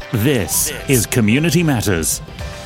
This is Community Matters.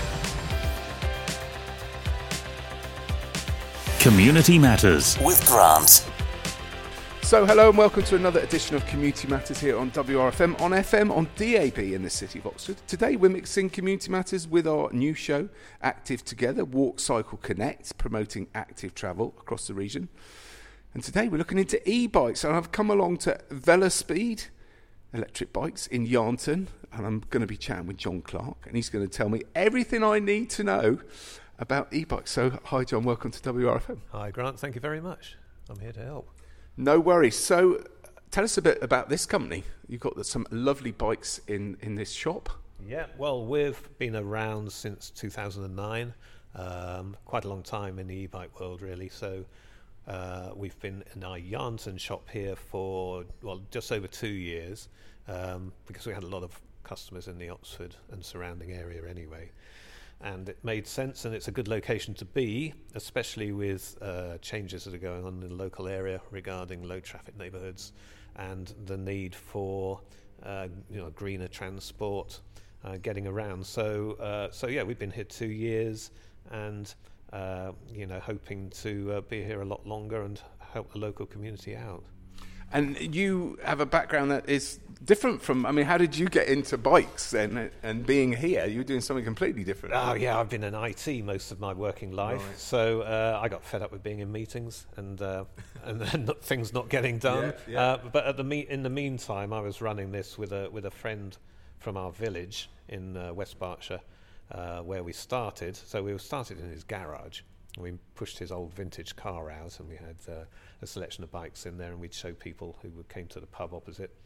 Community Matters with Grant. So hello and welcome to another edition of Community Matters here on WRFM, on FM, on DAB in the city of Oxford. Today we're mixing Community Matters with our new show, Active Together, Walk Cycle Connect, promoting active travel across the region. And today we're looking into e-bikes, and I've come along to Velospeed electric bikes in Yarnton, and I'm going to be chatting with John Clark, and he's going to tell me everything I need to know about e-bikes. So hi John, welcome to WRFM. Hi Grant, thank you very much. I'm here to help. No worries. So tell us a bit about this company. You've got some lovely bikes in this shop. Yeah, well, we've been around since 2009, quite a long time in the e-bike world really. So we've been in our Yarnton shop here for, well, just over 2 years, because we had a lot of customers in the Oxford and surrounding area anyway. And it made sense, and it's a good location to be, especially with changes that are going on in the local area regarding low traffic neighbourhoods and the need for greener transport getting around. So yeah, we've been here 2 years, and hoping to be here a lot longer and help the local community out. And you have a background that is different from, I mean, how did you get into bikes and being here? You were doing something completely different. Oh, yeah, I've been in IT most of my working life. Right. So I got fed up with being in meetings and then things not getting done. Yeah. But in the meantime, I was running this with a friend from our village in West Berkshire, where we started. So we started in his garage. We pushed his old vintage car out, and we had a selection of bikes in there, and we'd show people who came to the pub opposite.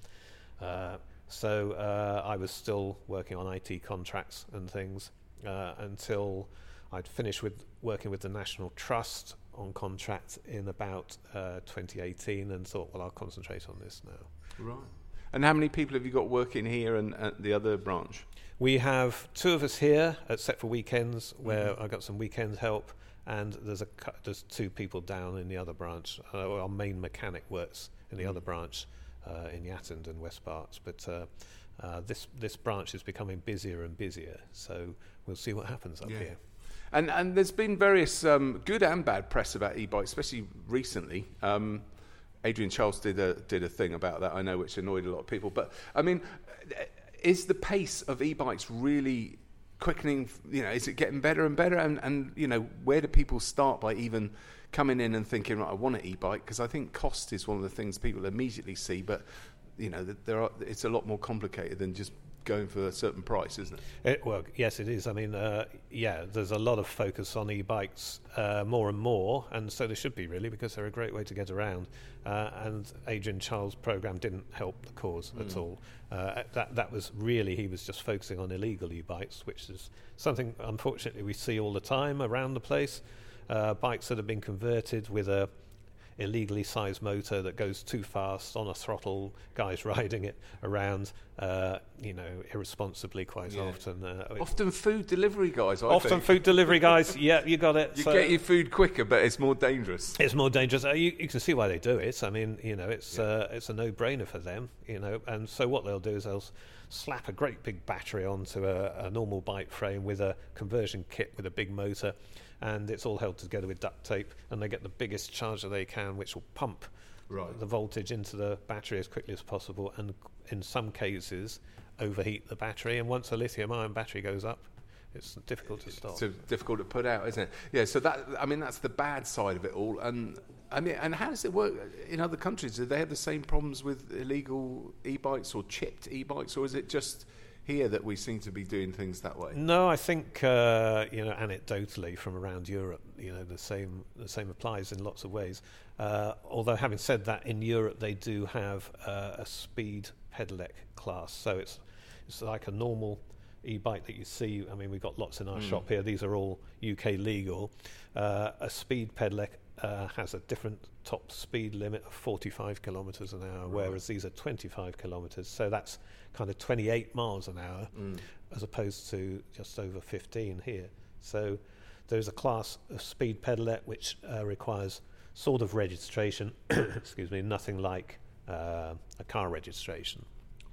So I was still working on IT contracts and things until I'd finished working with the National Trust on contracts in about 2018, and thought, well, I'll concentrate on this now. Right. And how many people have you got working here and at the other branch? We have 2 of us here, except for weekends, where I got some weekend help. And there's 2 people down in the other branch. Our main mechanic works in the other branch in Yatton and West Berks. But this branch is becoming busier and busier. So we'll see what happens up here. And there's been various good and bad press about e-bikes, especially recently. Adrian Charles did a thing about that, I know, which annoyed a lot of people. But I mean, is the pace of e-bikes really quickening? Is it getting better and better? And where do people start by even coming in and thinking, right, I want an e-bike? Because I think cost is one of the things people immediately see, but it's a lot more complicated than just going for a certain price, isn't it? Well, yes, it is. I mean, there's a lot of focus on e-bikes more and more, and so there should be, really, because they're a great way to get around. And Adrian Charles' programme didn't help the cause at all. That was really, he was just focusing on illegal e-bikes, which is something, unfortunately, we see all the time around the place. Bikes that have been converted with a illegally sized motor that goes too fast on a throttle, guys riding it around, irresponsibly quite often. Often food delivery guys, Food delivery guys, yeah, you got it. You get your food quicker, but it's more dangerous. It's more dangerous. You can see why they do it. I mean, it's a no-brainer for them, and so what they'll do is they'll slap a great big battery onto a normal bike frame with a conversion kit with a big motor, and it's all held together with duct tape, and they get the biggest charger they can, which will pump the voltage into the battery as quickly as possible, and in some cases overheat the battery, and once a lithium-ion battery goes up, it's difficult to stop. It's difficult to put out, isn't it? Yeah, so that's the bad side of it all. And how does it work in other countries? Do they have the same problems with illegal e-bikes or chipped e-bikes, or is it just here that we seem to be doing things that way? No, I think anecdotally from around Europe, the same applies in lots of ways. Although having said that, in Europe they do have a speed pedelec class, so it's like a normal e-bike that you see. I mean, we've got lots in our shop here. These are all UK legal. A speed pedelec has a different top speed limit of 45 kilometres an hour, whereas these are 25 kilometres. So that's kind of 28 miles an hour, as opposed to just over 15 here. So there's a class of speed pedelec which requires sort of registration, excuse me, nothing like a car registration.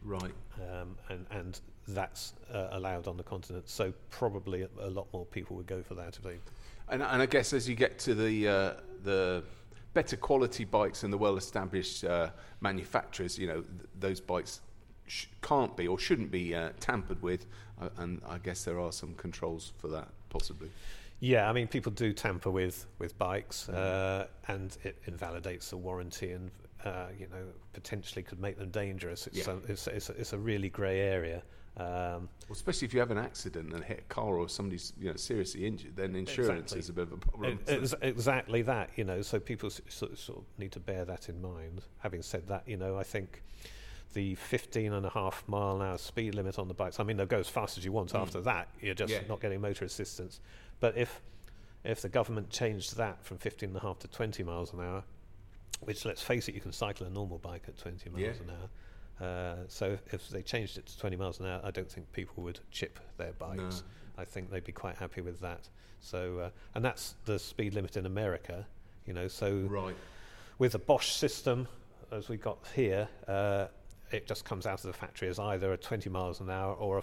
Right. And that's allowed on the continent. So probably a lot more people would go for that if they. And I guess as you get to the better quality bikes and the well-established manufacturers, those bikes can't be or shouldn't be tampered with, and I guess there are some controls for that, possibly. Yeah, I mean, people do tamper with bikes, and it invalidates the warranty, and potentially could make them dangerous. It's a really grey area. Well, especially if you have an accident and hit a car or somebody's seriously injured, then insurance is a bit of a problem. Exactly that, so people sort of need to bear that in mind. Having said that, I think the 15.5 mile an hour speed limit on the bikes, I mean, they'll go as fast as you want. After that, you're just not getting motor assistance. But if the government changed that from 15.5 to 20 miles an hour, which, let's face it, you can cycle a normal bike at 20 miles an hour. So if they changed it to 20 miles an hour, I don't think people would chip their bikes. No. I think they'd be quite happy with that. So, and that's the speed limit in America, So right. With the Bosch system, as we got here, it just comes out of the factory as either a 20 miles an hour or a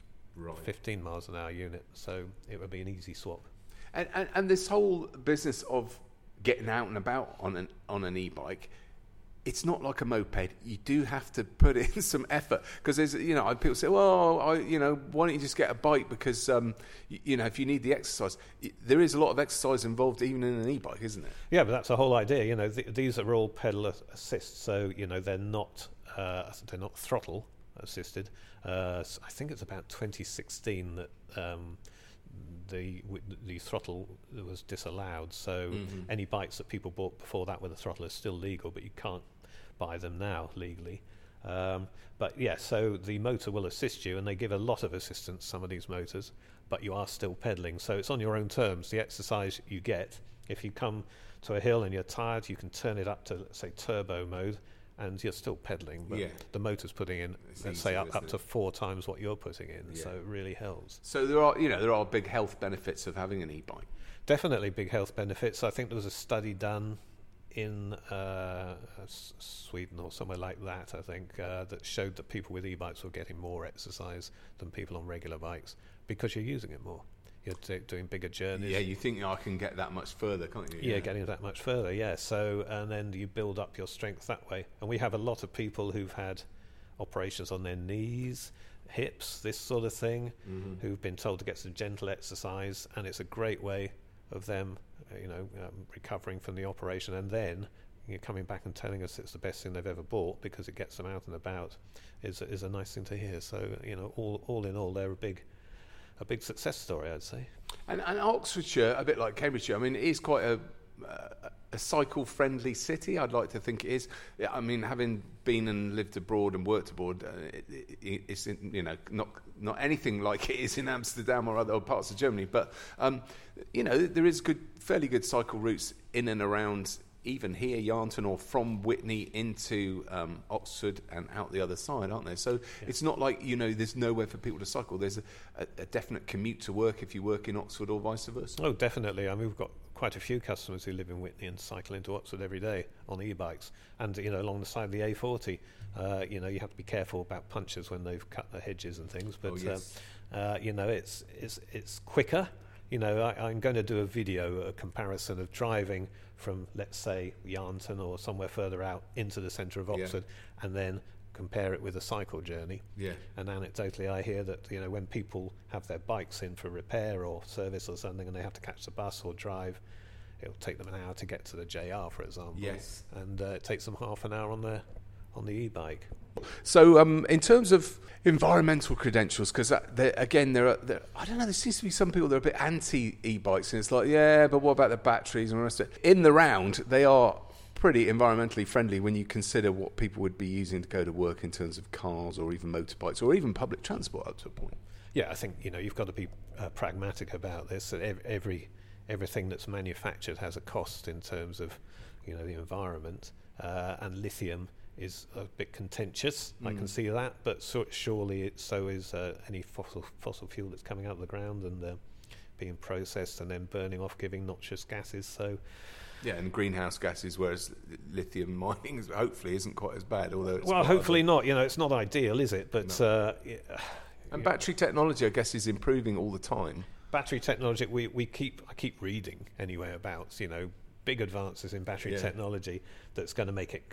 15 miles an hour unit. So it would be an easy swap. And this whole business of getting out and about on an e-bike, it's not like a moped. You do have to put in some effort, because there's people say, well, why don't you just get a bike, because if you need the exercise, there is a lot of exercise involved even in an e-bike, isn't it? Yeah, but that's the whole idea. These are all pedal assist, so they're not throttle assisted. I think it's about 2016 that the throttle was disallowed. So any bikes that people bought before that with a throttle are still legal, but you can't buy them now legally. But yeah, so the motor will assist you, and they give a lot of assistance, some of these motors, but you are still pedaling. So it's on your own terms, the exercise you get. If you come to a hill and you're tired, you can turn it up to, let's say, turbo mode, and you're still pedaling, but the motor's putting in, let's say, up to 4 times what you're putting in. So it really helps. So there are big health benefits of having an e-bike. Definitely big health benefits. I think there was a study done in Sweden or somewhere like that, I think, that showed that people with e-bikes were getting more exercise than people on regular bikes, because you're using it more. You're doing bigger journeys. Yeah, you think I can get that much further, can't you? Yeah, getting that much further, yeah. So, and then you build up your strength that way. And we have a lot of people who've had operations on their knees, hips, this sort of thing, who've been told to get some gentle exercise, and it's a great way of them, recovering from the operation, and then coming back and telling us it's the best thing they've ever bought because it gets them out and about is a nice thing to hear. So, all in all, they're a big success story, I'd say. And Oxfordshire, a bit like Cambridgeshire, I mean, it is quite a cycle-friendly city. I'd like to think it is. I mean, having been and lived abroad and worked abroad, it's not anything like it is in Amsterdam or other parts of Germany. But there is fairly good cycle routes in and around, even here, Yarnton, or from Witney into Oxford and out the other side, aren't there? So it's not like, there's nowhere for people to cycle. There's a definite commute to work if you work in Oxford or vice versa. Oh, definitely. I mean, we've got quite a few customers who live in Witney and cycle into Oxford every day on e-bikes. And, along the side of the A40, you have to be careful about punchers when they've cut the hedges and things. But, it's quicker. I'm going to do a comparison of driving from, let's say, Yarnton or somewhere further out into the centre of Oxford, and then compare it with a cycle journey. Yeah. And anecdotally, I hear that when people have their bikes in for repair or service or something, and they have to catch the bus or drive, it'll take them an hour to get to the JR, for example. Yes. And it takes them half an hour on the e-bike. So, in terms of environmental credentials, because there I don't know, there seems to be some people that are a bit anti e-bikes, and it's like, but what about the batteries and the rest of it? In the round, they are pretty environmentally friendly when you consider what people would be using to go to work in terms of cars or even motorbikes or even public transport up to a point. Yeah, I think you've got to be pragmatic about this. Everything that's manufactured has a cost in terms of the environment, and lithium is a bit contentious. I can see that, but surely so is any fossil fuel that's coming out of the ground and being processed and then burning off, giving noxious gases. So Yeah, and greenhouse gases, whereas lithium mining hopefully isn't quite as bad. Although it's hopefully not. It's not ideal, is it? But no. And battery technology, I guess, is improving all the time. Battery technology, I keep reading anyway about big advances in battery technology that's going to make it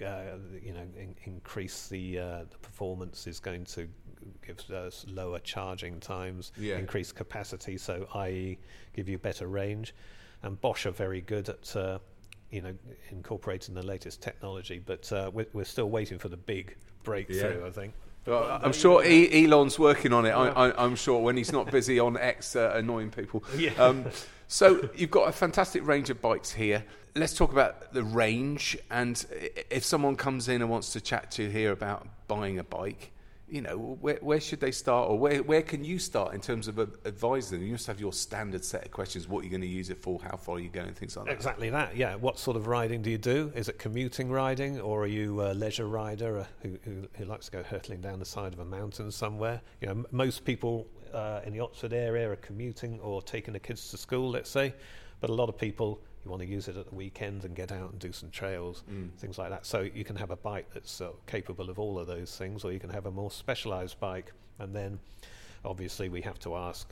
increase the performance, is going to give us lower charging times, increase capacity, so i.e. give you better range. And Bosch are very good at incorporating the latest technology, but we're still waiting for the big breakthrough, I think. Well, I'm sure Elon's working on it. I'm sure when he's not busy on X annoying people. Yeah. So you've got a fantastic range of bikes here. Let's talk about the range. And if someone comes in and wants to chat to you here about buying a bike, where should they start, or where can you start in terms of advising them? You must have your standard set of questions: what you're going to use it for, how far you're going, things like that. Exactly that. Yeah. What sort of riding do you do? Is it commuting riding, or are you a leisure rider who likes to go hurtling down the side of a mountain somewhere? Most people in the Oxford area are commuting or taking the kids to school, let's say, but a lot of people, you want to use it at the weekend and get out and do some trails, things like that. So you can have a bike that's capable of all of those things, or you can have a more specialised bike. And then, obviously, we have to ask,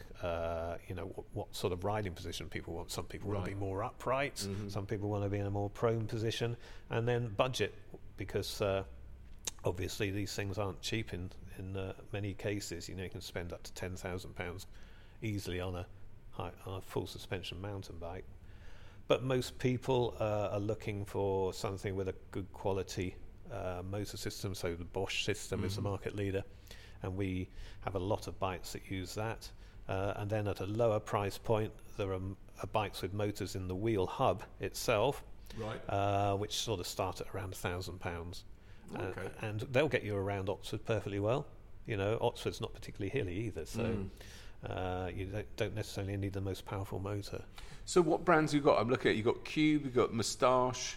what sort of riding position people want. Some people want to be more upright. Mm-hmm. Some people want to be in a more prone position. And then budget, because obviously these things aren't cheap in many cases. You can spend up to £10,000 easily on a full suspension mountain bike. But most people are looking for something with a good quality motor system. So the Bosch system is the market leader, and we have a lot of bikes that use that. And then at a lower price point, there are bikes with motors in the wheel hub itself, which sort of start at around £1,000. Okay. And they'll get you around Oxford perfectly well. Oxford's not particularly hilly either, so you don't necessarily need the most powerful motor. So what brands you got? I'm looking at, you got Cube, you got Moustache,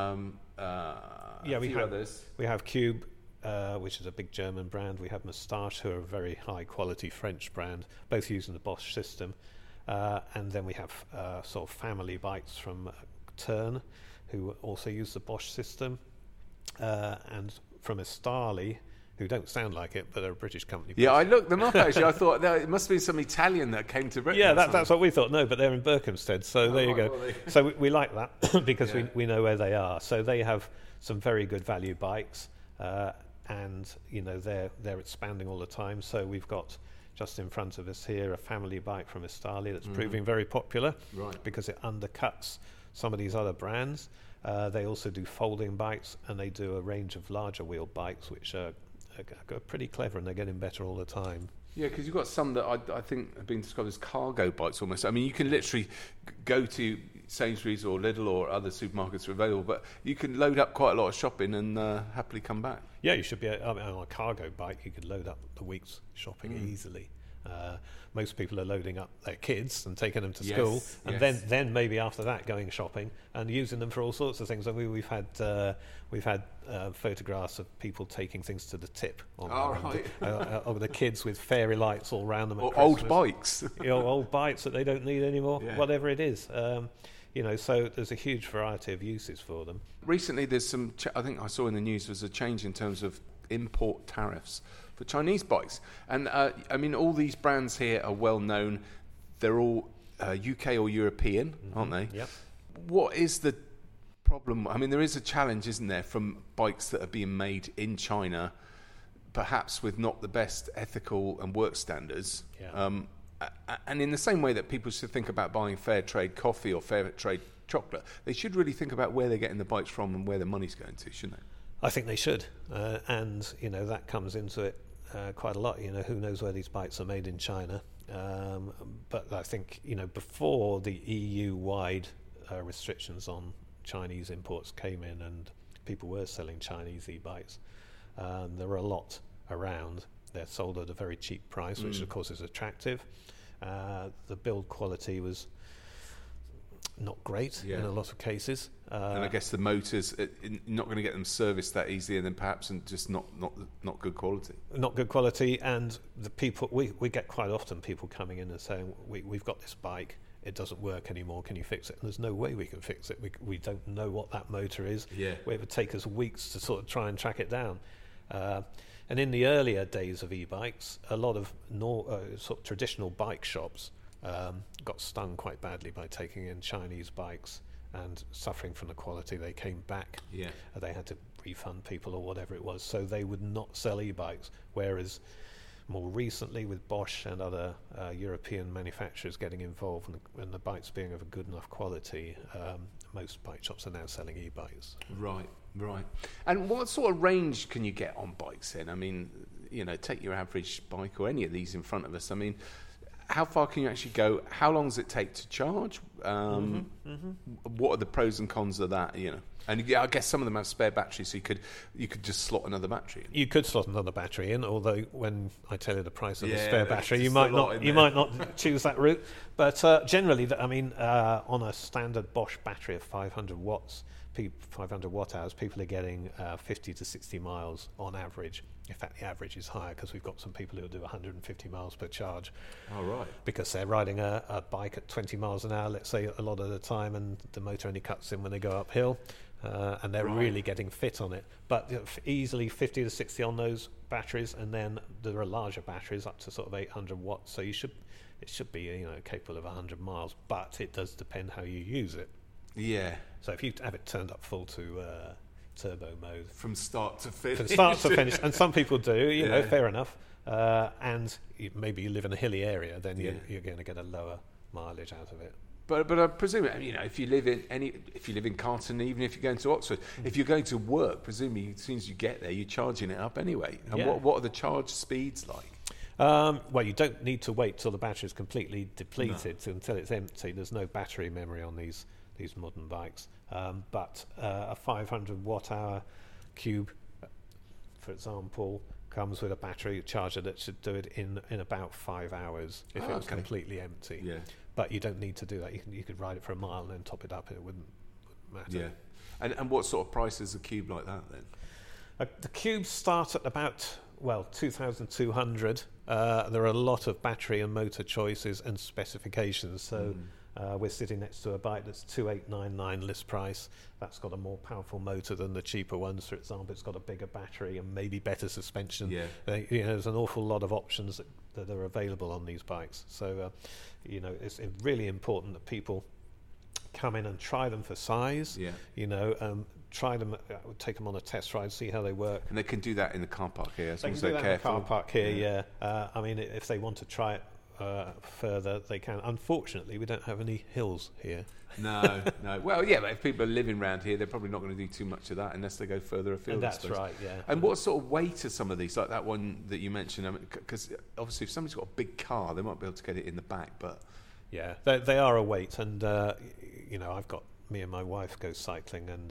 others. We have Cube, which is a big German brand. We have Moustache, who are a very high quality French brand, both using the Bosch system. And then we have sort of family bikes from Tern, who also use the Bosch system. And from Estali, who don't sound like it, but they're a British company. Yeah, I looked them up, actually. I thought it must be some Italian that came to Britain. Yeah, that's what we thought. No, but they're in Berkhamsted, so there you go. Well, so we like that because we know where they are. So they have some very good value bikes, and they're expanding all the time. So we've got just in front of us here a family bike from Estali that's proving very popular because it undercuts some of these other brands. They also do folding bikes, and they do a range of larger wheel bikes, which are pretty clever, and they're getting better all the time. Yeah, because you've got some that I think have been described as cargo bikes almost. I mean, you can literally go to Sainsbury's or Lidl or other supermarkets are available, but you can load up quite a lot of shopping and happily come back. Yeah, you should be. On a cargo bike, you could load up the week's shopping easily. Most people are loading up their kids and taking them to school, and then maybe after that going shopping and using them for all sorts of things. I mean, we've had photographs of people taking things to the tip of the kids with fairy lights all around them. Or old bikes, old bikes that they don't need anymore. Yeah. Whatever it is. So there's a huge variety of uses for them. Recently, there's some. I think I saw in the news there's a change in terms of import tariffs for Chinese bikes, and all these brands here are well known. They're all UK or European, aren't they? Yep. What is the problem? I mean, there is a challenge, isn't there, from bikes that are being made in China, perhaps with not the best ethical and work standards. Yeah. And in the same way that people should think about buying fair trade coffee or fair trade chocolate, they should really think about where they're getting the bikes from and where the money's going to, shouldn't they? I think they should, and that comes into it quite a lot. Who knows where these bikes are made in China? But I think before the EU-wide restrictions on Chinese imports came in, and people were selling Chinese e-bikes, there were a lot around. They're sold at a very cheap price, which of course is attractive. The build quality was not great in a lot of cases. And I guess the motors, not going to get them serviced that easily, and then perhaps just not good quality. Not good quality, and the people we get quite often people coming in and saying we've got this bike it doesn't work anymore, can you fix it? And there's no way we can fix it. We don't know what that motor is. Yeah. It would take us weeks to sort of try and track it down. And in the earlier days of e-bikes, a lot of sort of traditional bike shops got stung quite badly by taking in Chinese bikes and suffering from the quality. They came back. Yeah. They had to refund people or whatever it was, so they would not sell e-bikes. Whereas more recently, with Bosch and other European manufacturers getting involved and the bikes being of a good enough quality, most bike shops are now selling e-bikes. Right. And what sort of range can you get on bikes then? I mean, take your average bike or any of these in front of us. I mean, how far can you actually go? How long does it take to charge? What are the pros and cons of that? And I guess some of them have spare batteries, so you could just slot another battery in. You could slot another battery in, although when I tell you the price of a spare battery, you might not choose that route. But generally, on a standard Bosch battery of 500 watts, 500 watt hours, people are getting 50 to 60 miles on average. In fact, the average is higher because we've got some people who do 150 miles per charge. Oh, right. Because they're riding a bike at 20 miles an hour, let's say, a lot of the time, and the motor only cuts in when they go uphill, and they're really getting fit on it. But easily 50 to 60 on those batteries, and then there are larger batteries up to sort of 800 watts, so it should be capable of 100 miles, but it does depend how you use it. Yeah. So if you have it turned up full to turbo mode from start to finish, and some people do, fair enough. And maybe you live in a hilly area, then you're going to get a lower mileage out of it. But I presume, if you live in Carlton, even if you're going to Oxford, if you're going to work, presumably as soon as you get there, you're charging it up anyway. And what are the charge speeds like? Well, you don't need to wait till the battery is completely depleted until it's empty. There's no battery memory on these modern bikes. But a 500 watt hour Cube, for example, comes with a battery charger that should do it in about 5 hours if it was completely empty. Yeah. But you don't need to do that. You could ride it for a mile and then top it up. It wouldn't matter. Yeah. And what sort of price is a Cube like that then? The Cubes start at about 2,200. There are a lot of battery and motor choices and specifications. So we're sitting next to a bike that's 2,899 list price. That's got a more powerful motor than the cheaper ones. For example, it's got a bigger battery and maybe better suspension. Yeah. There's an awful lot of options that are available on these bikes. So it's really important that people come in and try them for size. Yeah. Try them, take them on a test ride, see how they work. And they can do that in the car park here. They can do that in the car park here. Yeah. If they want to try it further, they can. Unfortunately, we don't have any hills here. No. Well, yeah, but if people are living around here, they're probably not going to do too much of that unless they go further afield. And that's right, yeah. And what sort of weight are some of these, like that one that you mentioned? Because obviously, if somebody's got a big car, they might be able to get it in the back, but yeah, they are a weight. And I've got me and my wife go cycling, and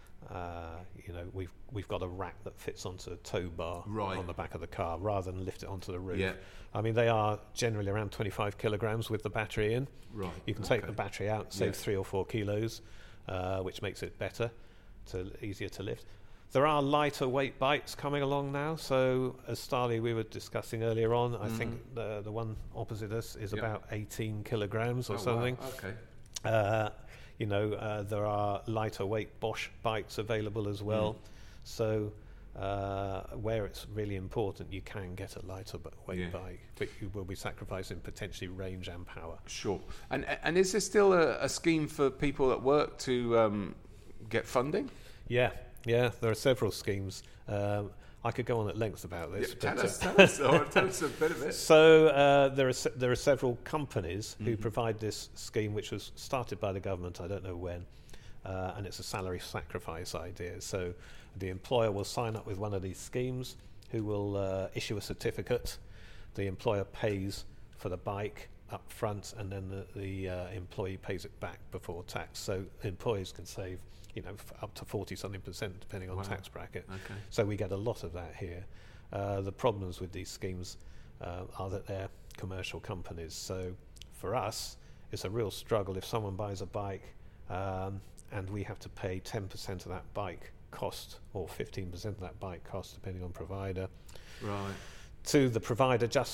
we've got a rack that fits onto a tow bar on the back of the car rather than lift it onto the roof. Yeah. They are generally around 25 kilograms with the battery in. Right. You can take the battery out, save 3 or 4 kilos, which makes it better, easier to lift. There are lighter weight bikes coming along now. So as Starley we were discussing earlier on, I think the one opposite us is about 18 kilograms or something. Wow. Okay. There are lighter weight Bosch bikes available as well. So where it's really important, you can get a lighter weight bike, but you will be sacrificing potentially range and power. Sure. And is there still a scheme for people at work to get funding? Yeah. There are several schemes. I could go on at length about this. Tell us a bit of it. So there are several companies who provide this scheme, which was started by the government, I don't know when, and it's a salary sacrifice idea. So the employer will sign up with one of these schemes, who will issue a certificate. The employer pays for the bike up front, and then the employee pays it back before tax. So employees can save up to 40-something% depending on tax bracket. Okay. So we get a lot of that here. The problems with these schemes are that they're commercial companies. So for us, it's a real struggle if someone buys a bike and we have to pay 10% of that bike cost or 15% of that bike cost, depending on provider, right, to the provider just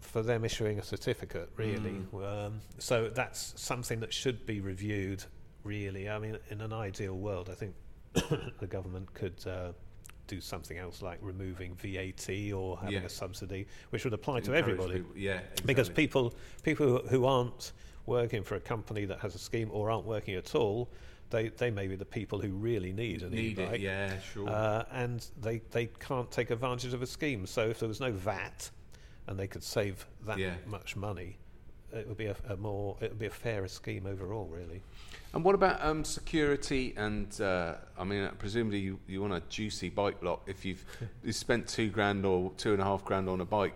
for them issuing a certificate, really. So that's something that should be reviewed, really. I mean, in an ideal world, I think the government could do something else, like removing VAT or having a subsidy, which would apply to everybody. People, exactly. Because people who aren't working for a company that has a scheme or aren't working at all, they may be the people who really need an e-bike. And they can't take advantage of a scheme. So if there was no VAT and they could save that much money, it would be a fairer scheme overall, really. And what about security? And I mean, presumably you want a juicy bike lock. If you spent $2,000 or $2,500 on a bike,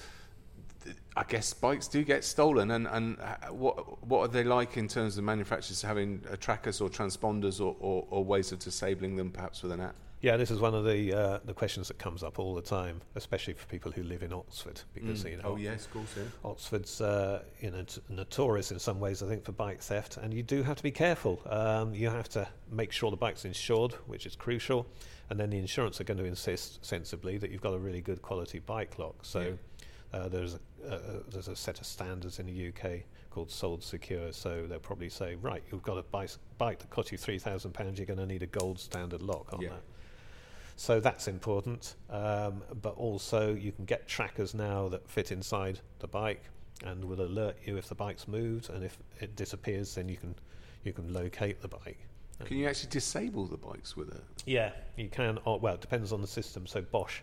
I guess bikes do get stolen. And what are they like in terms of manufacturers having trackers or transponders or ways of disabling them, perhaps with an app? Yeah, this is one of the questions that comes up all the time, especially for people who live in Oxford, because Oxford's notorious in some ways, I think, for bike theft, and you do have to be careful. You have to make sure the bike's insured, which is crucial, and then the insurance are going to insist sensibly that you've got a really good quality bike lock. So there's a set of standards in the UK called Sold Secure, so they'll probably say, right, you've got a bike that cost you £3,000, you're going to need a gold standard lock on that. So that's important, but also you can get trackers now that fit inside the bike and will alert you if the bike's moved, and if it disappears, then you can locate the bike. Can you actually disable the bikes with it? Yeah, you can. Well, it depends on the system. So Bosch,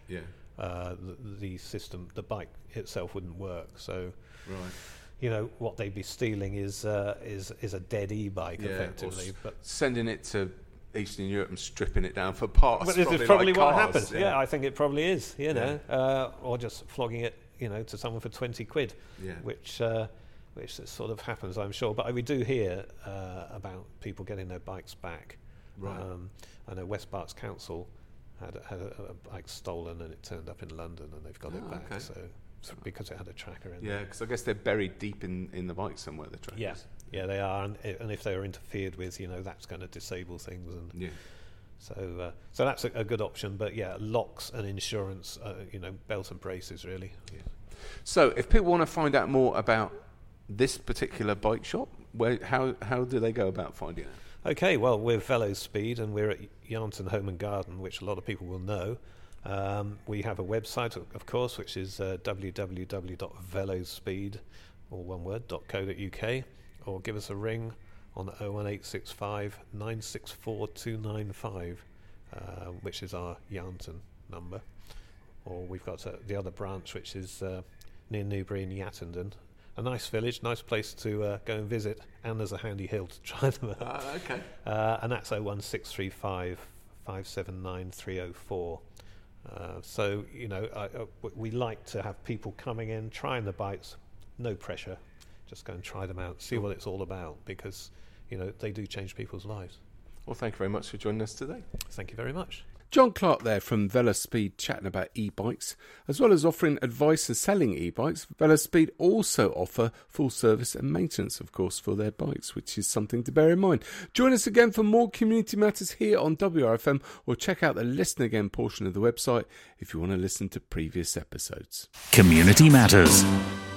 the system, the bike itself wouldn't work. So, what they'd be stealing is a dead e-bike effectively, but sending it to Eastern Europe and stripping it down for parts. But this is probably like what happens. Yeah, I think it probably is. Or just flogging it, to someone for £20, which sort of happens, I'm sure. But we do hear about people getting their bikes back. Right. I know West Berks Council had a bike stolen, and it turned up in London, and they've got it back. Okay. So because it had a tracker in there. Yeah, because I guess they're buried deep in the bike somewhere, the trackers. Yeah, they are, and if they are interfered with, that's going to disable things, and so that's a good option. But locks and insurance, belt and braces, really. Yeah. So, if people want to find out more about this particular bike shop, how do they go about finding it? Okay, well, we're Velospeed, and we're at Yarnton Home and Garden, which a lot of people will know. We have a website, of course, which is www.velospeed, all one word, .co.uk, or give us a ring on 01865 964 295, which is our Yarnton number. Or we've got the other branch, which is near Newbury in Yattendon. A nice village, nice place to go and visit, and there's a handy hill to try them out. Okay. And that's 01635 579 304. So, we like to have people coming in, trying the bikes, no pressure, just go and try them out, see what it's all about, because, they do change people's lives. Well, thank you very much for joining us today. Thank you very much. John Clark there from Velospeed, chatting about e-bikes. As well as offering advice and selling e-bikes, Velospeed also offer full service and maintenance, of course, for their bikes, which is something to bear in mind. Join us again for more Community Matters here on WRFM, or check out the Listen Again portion of the website if you want to listen to previous episodes. Community Matters.